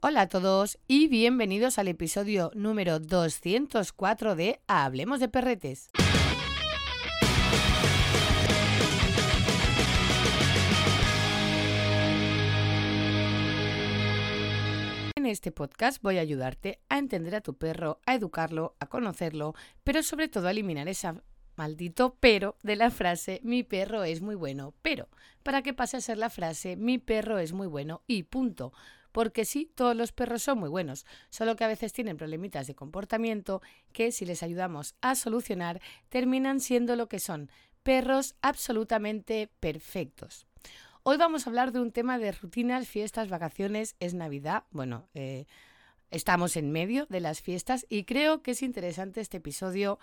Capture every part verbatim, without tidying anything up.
Hola a todos y bienvenidos al episodio número doscientos cuatro de Hablemos de Perretes. En este podcast voy a ayudarte a entender a tu perro, a educarlo, a conocerlo, pero sobre todo a eliminar esa maldito pero de la frase mi perro es muy bueno, pero para que pase a ser la frase mi perro es muy bueno y punto. Porque sí, todos los perros son muy buenos, solo que a veces tienen problemitas de comportamiento que si les ayudamos a solucionar terminan siendo lo que son, perros absolutamente perfectos. Hoy vamos a hablar de un tema de rutinas, fiestas, vacaciones, es Navidad, bueno, eh, estamos en medio de las fiestas y creo que es interesante este episodio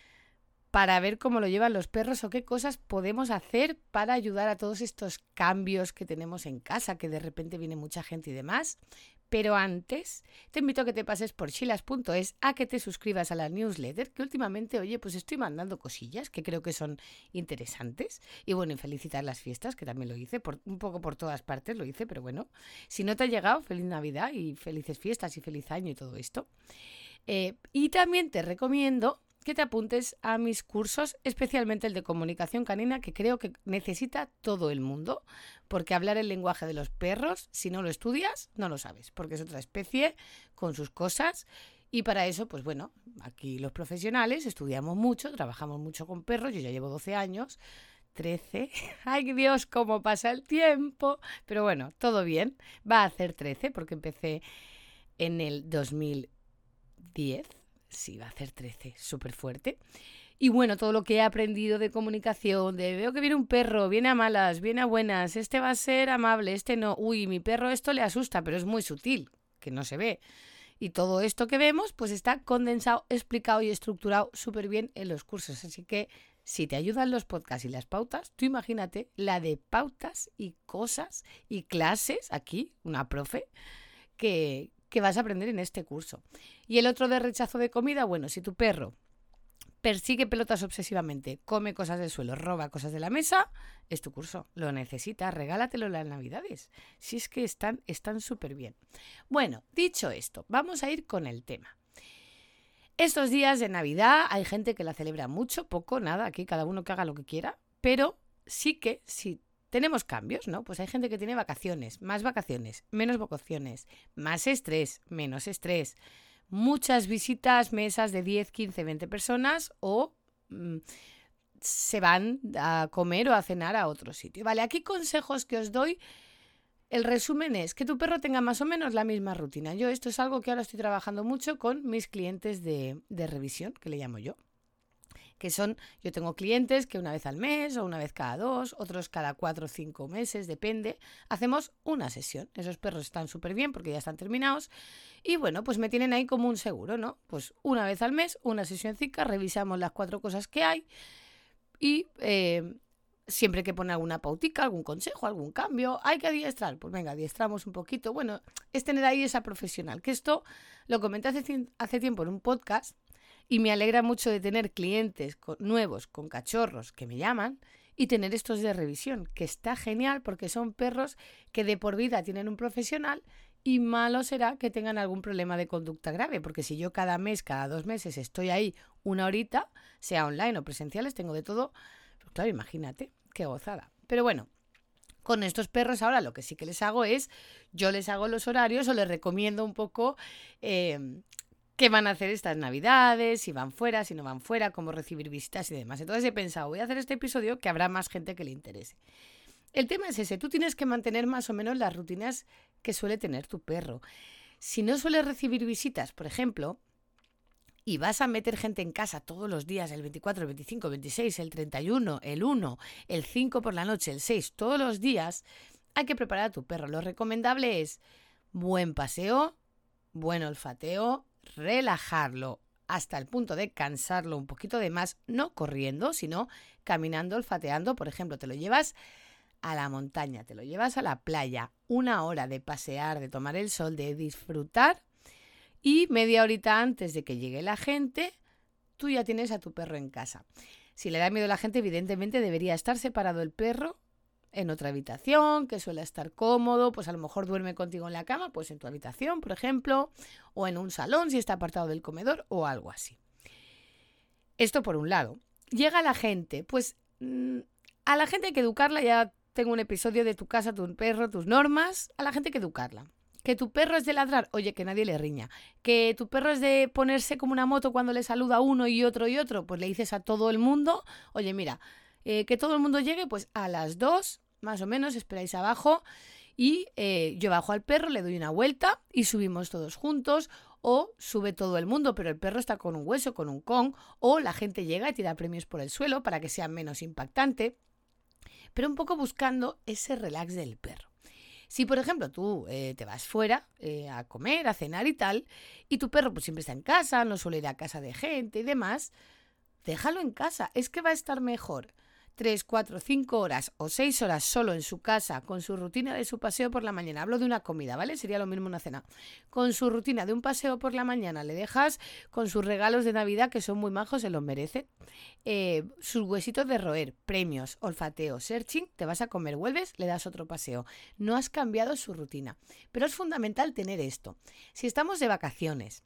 para ver cómo lo llevan los perros o qué cosas podemos hacer para ayudar a todos estos cambios que tenemos en casa, que de repente viene mucha gente y demás. Pero antes, te invito a que te pases por chilas punto es, a que te suscribas a la newsletter, que últimamente, oye, pues estoy mandando cosillas que creo que son interesantes. Y bueno, y felicitar las fiestas, que también lo hice, por, un poco por todas partes lo hice, pero bueno, si no te ha llegado, feliz Navidad y felices fiestas y feliz año y todo esto. Eh, y también te recomiendo que te apuntes a mis cursos, especialmente el de comunicación canina, que creo que necesita todo el mundo, porque hablar el lenguaje de los perros, si no lo estudias, no lo sabes, porque es otra especie con sus cosas. Y para eso, pues bueno, aquí los profesionales estudiamos mucho, trabajamos mucho con perros, yo ya llevo doce años, trece, ¡ay Dios, cómo pasa el tiempo! Pero bueno, todo bien, va a hacer trece, porque empecé en el dos mil diez. Sí, va a hacer trece, súper fuerte. Y bueno, todo lo que he aprendido de comunicación, de veo que viene un perro, viene a malas, viene a buenas, este va a ser amable, este no. Uy, mi perro esto le asusta, pero es muy sutil, que no se ve. Y todo esto que vemos, pues está condensado, explicado y estructurado súper bien en los cursos. Así que si te ayudan los podcasts y las pautas, tú imagínate la de pautas y cosas y clases aquí, una profe, que... que vas a aprender en este curso. Y el otro de rechazo de comida, bueno, si tu perro persigue pelotas obsesivamente, come cosas del suelo, roba cosas de la mesa, es tu curso. Lo necesitas, regálatelo en las Navidades. Si es que están están súper bien. Bueno, dicho esto, vamos a ir con el tema. Estos días de Navidad hay gente que la celebra mucho, poco, nada, aquí cada uno que haga lo que quiera, pero sí que si tenemos cambios, ¿no? Pues hay gente que tiene vacaciones, más vacaciones, menos vacaciones, más estrés, menos estrés, muchas visitas, mesas de diez, quince, veinte personas o mmm, se van a comer o a cenar a otro sitio. Vale, aquí consejos que os doy. El resumen es que tu perro tenga más o menos la misma rutina. Yo esto es algo que ahora estoy trabajando mucho con mis clientes de, de revisión, que le llamo yo. Que son, yo tengo clientes que una vez al mes o una vez cada dos, otros cada cuatro o cinco meses, depende, hacemos una sesión. Esos perros están súper bien porque ya están terminados y bueno, pues me tienen ahí como un seguro, ¿no? Pues una vez al mes, una sesioncita, revisamos las cuatro cosas que hay y eh, siempre que pone alguna pautica, algún consejo, algún cambio, hay que adiestrar, pues venga, adiestramos un poquito. Bueno, es tener ahí esa profesional, que esto lo comenté hace, hace tiempo en un podcast. Y me alegra mucho de tener clientes con, nuevos con cachorros que me llaman y tener estos de revisión, que está genial porque son perros que de por vida tienen un profesional y malo será que tengan algún problema de conducta grave, porque si yo cada mes, cada dos meses estoy ahí una horita, sea online o presenciales, tengo de todo, pues claro, imagínate, qué gozada. Pero bueno, con estos perros ahora lo que sí que les hago es, yo les hago los horarios o les recomiendo un poco... Eh, qué van a hacer estas Navidades, si van fuera, si no van fuera, cómo recibir visitas y demás. Entonces he pensado, voy a hacer este episodio que habrá más gente que le interese. El tema es ese, tú tienes que mantener más o menos las rutinas que suele tener tu perro. Si no suele recibir visitas, por ejemplo, y vas a meter gente en casa todos los días, el veinticuatro, el veinticinco, el veintiséis, el treinta y uno, el uno, el cinco por la noche, el seis, todos los días, hay que preparar a tu perro. Lo recomendable es buen paseo, buen olfateo, relajarlo hasta el punto de cansarlo un poquito de más, no corriendo, sino caminando, olfateando. Por ejemplo, te lo llevas a la montaña, te lo llevas a la playa, una hora de pasear, de tomar el sol, de disfrutar y media horita antes de que llegue la gente, tú ya tienes a tu perro en casa. Si le da miedo a la gente, evidentemente debería estar separado el perro en otra habitación, que suele estar cómodo, pues a lo mejor duerme contigo en la cama, pues en tu habitación, por ejemplo, o en un salón si está apartado del comedor o algo así. Esto por un lado. Llega la gente, pues mmm, a la gente hay que educarla, ya tengo un episodio de tu casa, tu perro, tus normas, a la gente hay que educarla. Que tu perro es de ladrar, oye, que nadie le riña. Que tu perro es de ponerse como una moto cuando le saluda uno y otro y otro, pues le dices a todo el mundo, oye, mira, eh, que todo el mundo llegue pues a las dos, más o menos, esperáis abajo y eh, yo bajo al perro, le doy una vuelta y subimos todos juntos, o sube todo el mundo, pero el perro está con un hueso, con un con, o la gente llega y tira premios por el suelo para que sea menos impactante, pero un poco buscando ese relax del perro. Si, por ejemplo, tú eh, te vas fuera eh, a comer, a cenar y tal, y tu perro pues siempre está en casa, no suele ir a casa de gente y demás, déjalo en casa, es que va a estar mejor tres, cuatro, cinco horas o seis horas solo en su casa con su rutina de su paseo por la mañana. Hablo de una comida, ¿vale? Sería lo mismo una cena. Con su rutina de un paseo por la mañana le dejas con sus regalos de Navidad que son muy majos, se los merece. Eh, sus huesitos de roer, premios, olfateo, searching, te vas a comer, vuelves, le das otro paseo. No has cambiado su rutina. Pero es fundamental tener esto. Si estamos de vacaciones,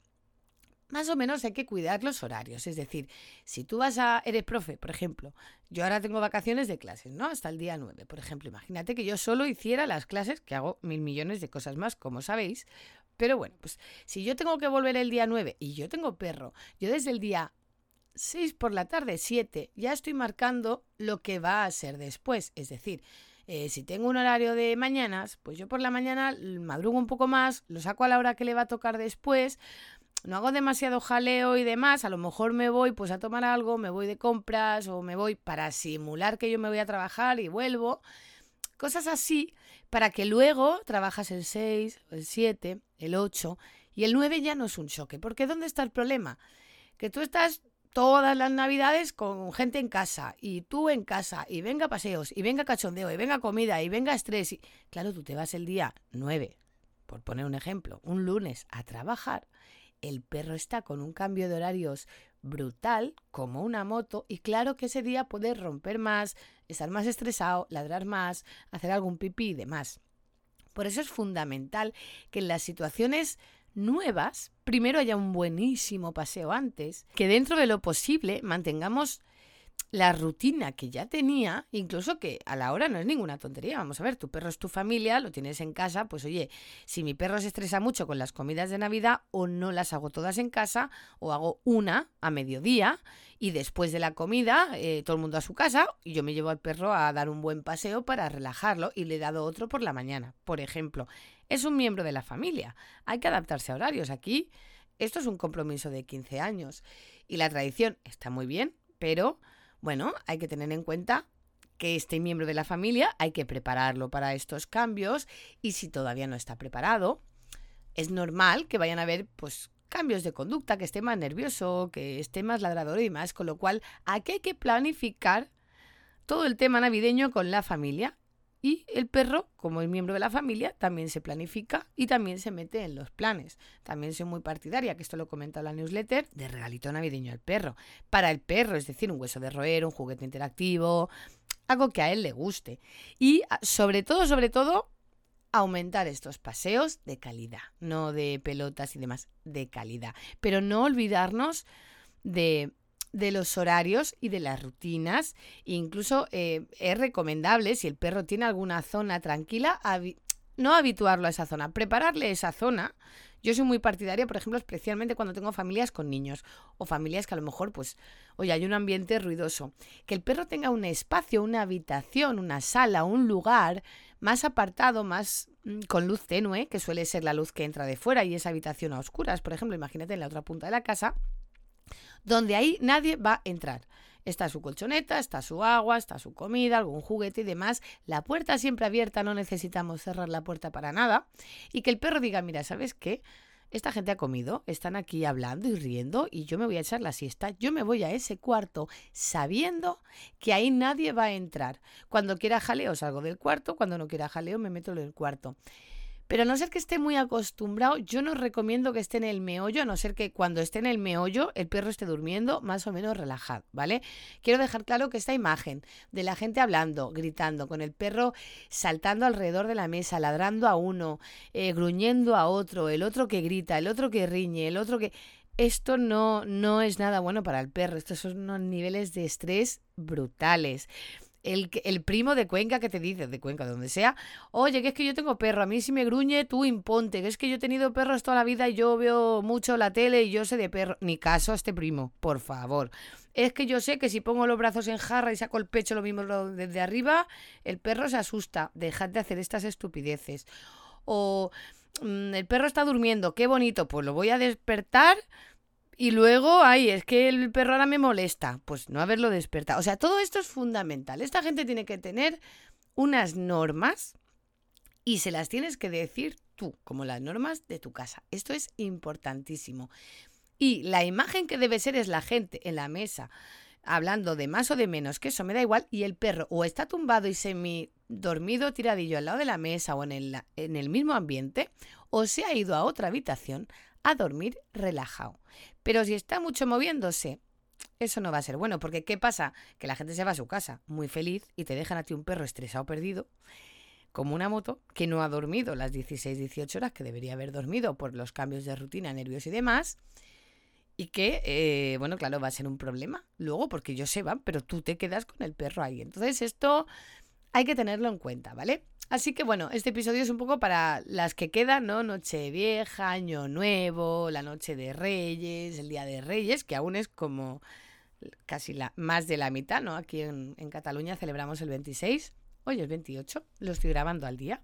más o menos hay que cuidar los horarios, es decir, si tú vas a, eres profe, por ejemplo, yo ahora tengo vacaciones de clases, ¿no? Hasta el día nueve, por ejemplo, imagínate que yo solo hiciera las clases, que hago mil millones de cosas más, como sabéis, pero bueno, pues si yo tengo que volver el día nueve y yo tengo perro, yo desde el día seis por la tarde, siete, ya estoy marcando lo que va a ser después, es decir, Eh, si tengo un horario de mañanas, pues yo por la mañana madrugo un poco más, lo saco a la hora que le va a tocar después, no hago demasiado jaleo y demás, a lo mejor me voy pues a tomar algo, me voy de compras o me voy para simular que yo me voy a trabajar y vuelvo, cosas así, para que luego trabajas el seis, el siete, el ocho y el nueve ya no es un choque, porque ¿dónde está el problema? Que tú estás todas las navidades con gente en casa y tú en casa y venga paseos y venga cachondeo y venga comida y venga estrés y claro, tú te vas el día nueve, por poner un ejemplo, un lunes a trabajar, el perro está con un cambio de horarios brutal como una moto y claro que ese día puede romper más, estar más estresado, ladrar más, hacer algún pipí y demás. Por eso es fundamental que en las situaciones nuevas, primero haya un buenísimo paseo antes, que dentro de lo posible mantengamos la rutina que ya tenía, incluso que a la hora no es ninguna tontería. Vamos a ver, tu perro es tu familia, lo tienes en casa, pues oye, si mi perro se estresa mucho con las comidas de Navidad, o no las hago todas en casa, o hago una a mediodía y después de la comida eh, todo el mundo a su casa y yo me llevo al perro a dar un buen paseo para relajarlo y le he dado otro por la mañana, por ejemplo. Es un miembro de la familia, hay que adaptarse a horarios. Aquí esto es un compromiso de quince años y la tradición está muy bien, pero bueno, hay que tener en cuenta que este miembro de la familia hay que prepararlo para estos cambios y si todavía no está preparado, es normal que vayan a haber pues cambios de conducta, que esté más nervioso, que esté más ladrador y demás, con lo cual aquí hay que planificar todo el tema navideño con la familia y el perro, como el miembro de la familia, también se planifica y también se mete en los planes. También soy muy partidaria, que esto lo comento en la newsletter, de regalito navideño al perro. Para el perro, es decir, un hueso de roer, un juguete interactivo, algo que a él le guste. Y sobre todo, sobre todo, aumentar estos paseos de calidad, no de pelotas y demás, de calidad. Pero no olvidarnos de... de los horarios y de las rutinas. Incluso eh, es recomendable, si el perro tiene alguna zona tranquila, habi- no habituarlo a esa zona, prepararle esa zona. Yo soy muy partidaria, por ejemplo, especialmente cuando tengo familias con niños o familias que a lo mejor, pues, oye, hay un ambiente ruidoso. Que el perro tenga un espacio, una habitación, una sala, un lugar más apartado, más mmm, con luz tenue, que suele ser la luz que entra de fuera y esa habitación a oscuras. Por ejemplo, imagínate en la otra punta de la casa, donde ahí nadie va a entrar. Está su colchoneta, está su agua, está su comida, algún juguete y demás. La puerta siempre abierta, no necesitamos cerrar la puerta para nada. Y que el perro diga, mira, ¿sabes qué? Esta gente ha comido, están aquí hablando y riendo y yo me voy a echar la siesta. Yo me voy a ese cuarto sabiendo que ahí nadie va a entrar. Cuando quiera jaleo salgo del cuarto, cuando no quiera jaleo me meto en el cuarto. Pero a no ser que esté muy acostumbrado, yo no recomiendo que esté en el meollo, a no ser que cuando esté en el meollo el perro esté durmiendo más o menos relajado, ¿vale? Quiero dejar claro que esta imagen de la gente hablando, gritando, con el perro saltando alrededor de la mesa, ladrando a uno, eh, gruñendo a otro, el otro que grita, el otro que riñe, el otro que... Esto no, no es nada bueno para el perro, estos son unos niveles de estrés brutales. El, el primo de Cuenca que te dice, de Cuenca, de donde sea, oye, que es que yo tengo perro, a mí si me gruñe, tú imponte, que es que yo he tenido perros toda la vida y yo veo mucho la tele y yo sé de perro. Ni caso a este primo, por favor. Es que yo sé que si pongo los brazos en jarra y saco el pecho lo mismo desde arriba, el perro se asusta. Dejad de hacer estas estupideces. O mmm, el perro está durmiendo, qué bonito, pues lo voy a despertar. Y luego, ay, es que el perro ahora me molesta. Pues no haberlo despertado. O sea, todo esto es fundamental. Esta gente tiene que tener unas normas y se las tienes que decir tú, como las normas de tu casa. Esto es importantísimo. Y la imagen que debe ser es la gente en la mesa, hablando de más o de menos, que eso me da igual, y el perro o está tumbado y semi dormido, tiradillo al lado de la mesa o en el, en el mismo ambiente, o se ha ido a otra habitación a dormir relajado. Pero si está mucho moviéndose, eso no va a ser bueno, porque ¿qué pasa? Que la gente se va a su casa muy feliz y te dejan a ti un perro estresado perdido, como una moto, que no ha dormido las dieciséis dieciocho horas que debería haber dormido por los cambios de rutina, nervios y demás, y que, eh, bueno, claro, va a ser un problema luego, porque ellos se van, pero tú te quedas con el perro ahí. Entonces esto hay que tenerlo en cuenta, ¿vale? Así que bueno, este episodio es un poco para las que quedan, ¿no? Nochevieja, Año Nuevo, la Noche de Reyes, el Día de Reyes, que aún es como casi la, más de la mitad, ¿no? Aquí en, en Cataluña celebramos el veintiséis, hoy es veintiocho, lo estoy grabando al día.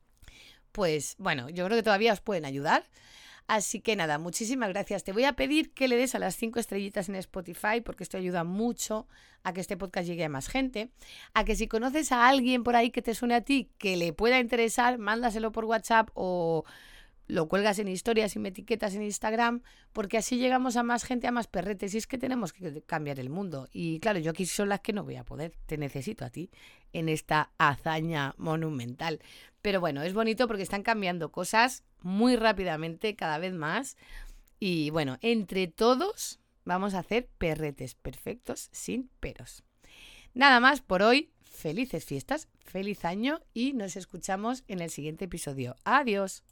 Pues bueno, yo creo que todavía os pueden ayudar. Así que nada, muchísimas gracias. Te voy a pedir que le des a las cinco estrellitas en Spotify porque esto ayuda mucho a que este podcast llegue a más gente. A que si conoces a alguien por ahí que te suene a ti, que le pueda interesar, mándaselo por WhatsApp o lo cuelgas en historias y me etiquetas en Instagram, porque así llegamos a más gente, a más perretes. Y es que tenemos que cambiar el mundo. Y claro, yo aquí son las que no voy a poder. Te necesito a ti en esta hazaña monumental. Pero bueno, es bonito porque están cambiando cosas muy rápidamente, cada vez más. Y bueno, entre todos vamos a hacer perretes perfectos sin peros. Nada más por hoy. Felices fiestas, feliz año y nos escuchamos en el siguiente episodio. Adiós.